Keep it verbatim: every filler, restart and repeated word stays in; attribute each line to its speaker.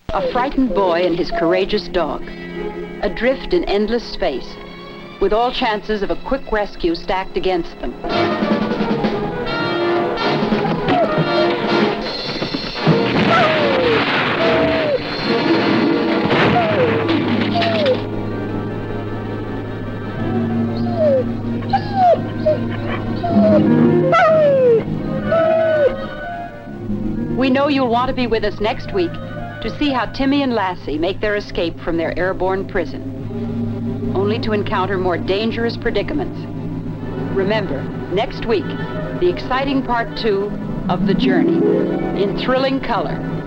Speaker 1: A frightened boy and his courageous dog. Adrift in endless space, with all chances of a quick rescue stacked against them. We know you'll want to be with us next week to see how Timmy and Lassie make their escape from their airborne prison, only to encounter more dangerous predicaments. Remember, next week, the exciting part two of The Journey, in thrilling color.